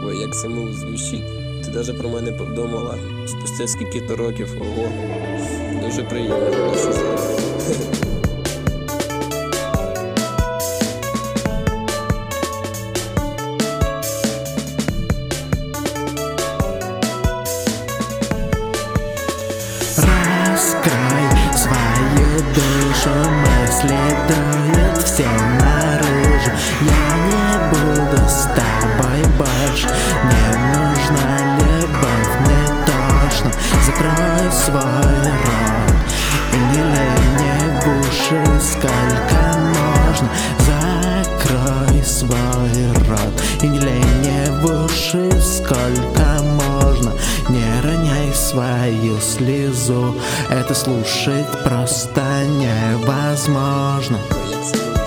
Ой, як це мило звучить. Ти навіть про мене подумала спустя скільки-то років. Ого. Дуже приємно, дуже зробити. Раскрой свою душу, мысли дуют все наружу. Я не буду с тобой больше, не нужна любовь, мне точно. Закрой свой рот и не лей мне в уши, сколько можно. Закрой свой рот и не лей мне в уши, сколько можно. Не роняй свою слезу, это слушать просто невозможно. Ой, як це мило.